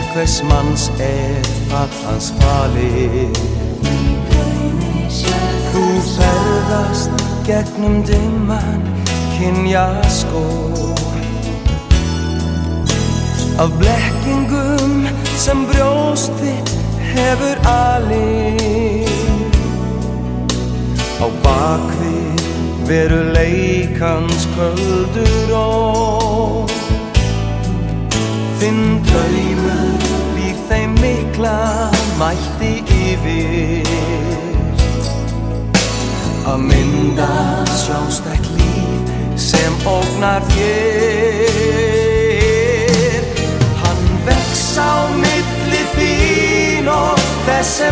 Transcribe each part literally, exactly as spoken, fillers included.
hvers manns er fall hans falið. Þú ferðast gegnum dimman kynjaskóg af blekkingum sem brjóst þitt hefur alið. Á bakvið veruleikans köldu ró, þinn draumur býr þeim mikla mætti yfir að mynda sjálfstætt líf sem ógnar þér. Hann vex á milli þín og þess sem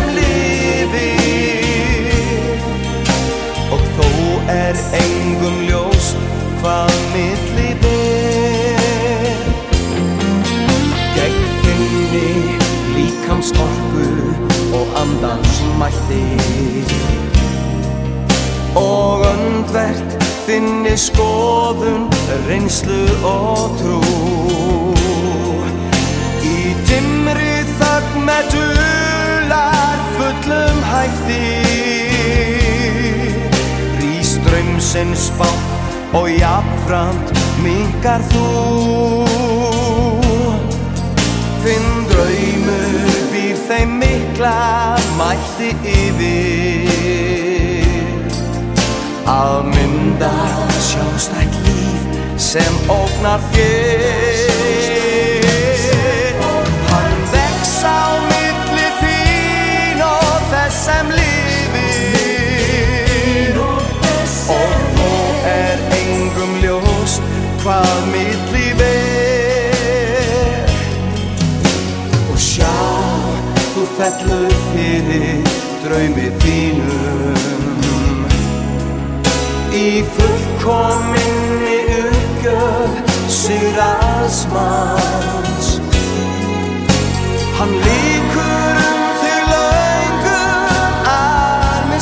lifir, og þó er engum ljóst hvað milli ber. Gegn þinni líkams orku og andans mætti og öndvert þinni skoðun, reynslu og trú. Í dimmri þögn með dular fullum hætti rís draumsins bákn og jafnframt minnkar þú. Þinn draumur býr þeim mikla mætti yfir að mynda sjálfstætt líf sem ógnar þér. Hann vex á milli þín og þess sem lifir, og þó er engum ljóst hvað milli ber. Og sjá, þú fellur fyrir draumi þínum í fullkominni uppgjöf sigurs manns. Hann lýkur þig löngum armi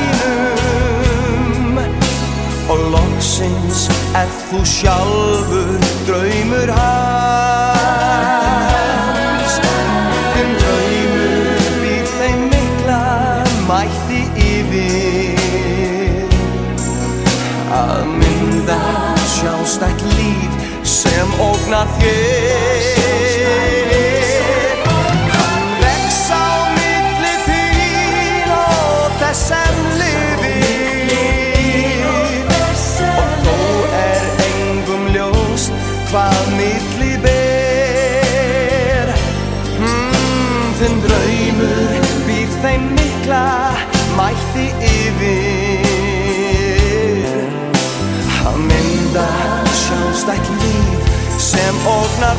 sínum og loksins ert þú sjálfur draumur hans. Þinn draumur býr þeim mikla mætti yfir að mynda sjálfstætt líf sem ógnar þér. Hann vex á milli þín og þess sem lifir, og þó er engum ljóst hvað milli ber. hmm, Þinn draumur býr þeim mikla mætti yfir að mynda sjálfstætt líf sem ógnar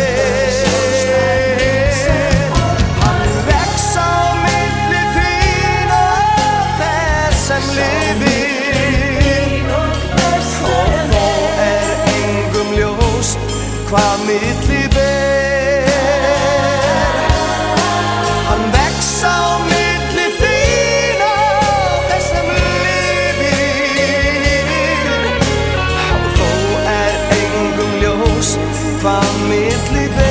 þér. Hann vex á milli þín og þess sem lifir, og þó er engum ljóst hvað milli ber. Hann vex á milli þín og þess sem lifir, hvað milli ber.